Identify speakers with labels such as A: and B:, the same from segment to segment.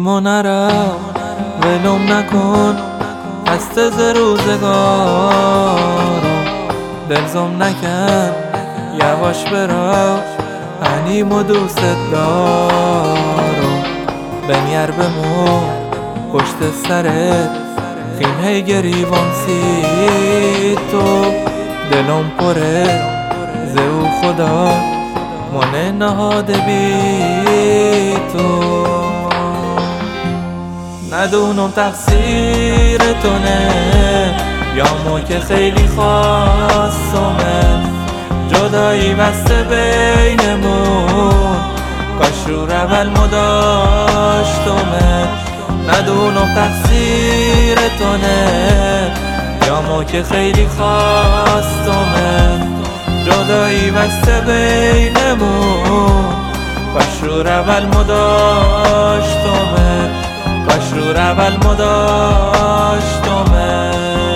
A: و نرو ولم نکن خسته ز روزگارم دلزم نکن یواش برو انیم و دوست دارم بنیر بمون پشت سرت خیم هی گریبان سی تو دلم پره ز او خدا من نهاده بی تو ندونم تقصیر تو نه یا مو که خیلی خواستمه جدایی بسته بینمون کاش رو اول مداشتمه ندونم تقصیر تو نه یا مو که خیلی خواستمه جدایی بسته بینمون کاش رو اول مداشتمه کاش رو اول مداشتمه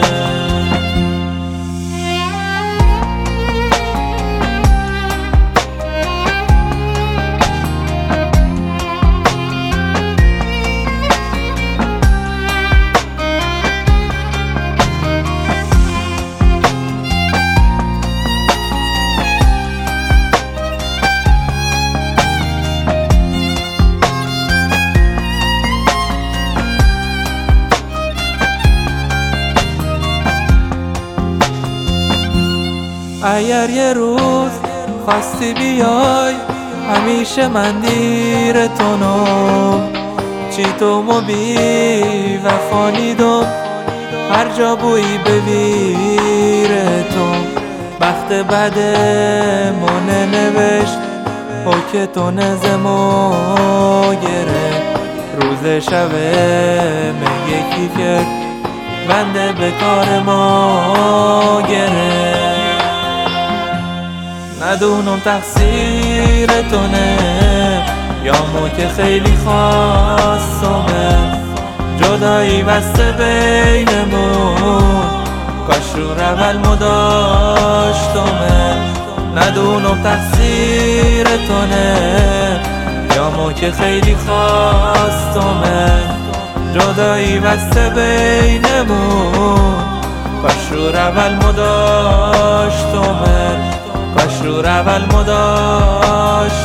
A: اگر یه روز خواستی بیای همیشه من دیر تونم چی تو مو بی وفانیدم هر جا بویی بویر تو بخت بد مونه نوشت حکه تو نزمو گره روز شبه میگه کرد بنده به کار ما گره ندونم تقصیر تو نه یا مو که خیلی خواستمه جدایی بسته بینمون کاش رو اول مداشتمه ندونم تقصیر تو نه یا مو که خیلی خواستمه جدایی بسته بینمون کاش رو اول مداشتمه کاش رو اول مداشتمه